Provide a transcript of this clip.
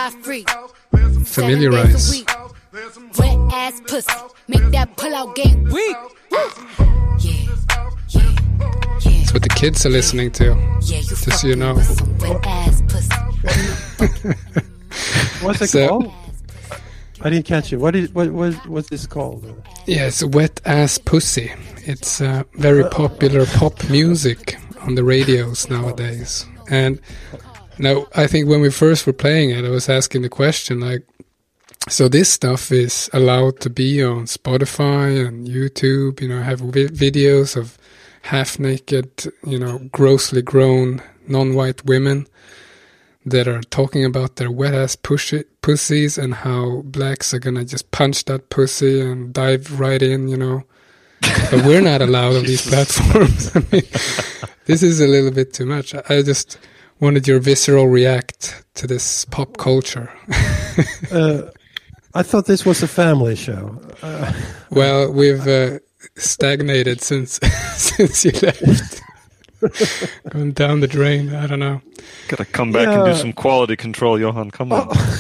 ride free. Familiarize. Wet ass pussy, make that pull out game weak. Yeah. It's what the kids are listening to. Just so you know. Wet ass pussy. What's it called? I didn't catch it. What's this called? Yeah, it's Wet Ass Pussy. It's very popular pop music on the radios nowadays. And now, I think when we first were playing it, I was asking the question, like, so this stuff is allowed to be on Spotify and YouTube, have videos of half-naked, grossly grown, non-white women that are talking about their wet-ass pussies and how blacks are gonna just punch that pussy and dive right in, But we're not allowed on these platforms. I mean, this is a little bit too much. I just wanted your visceral react to this pop culture. I thought this was a family show. Well, we've stagnated since you left. Going down the drain. I don't know. Gotta come back and do some quality control, Johan. Come on.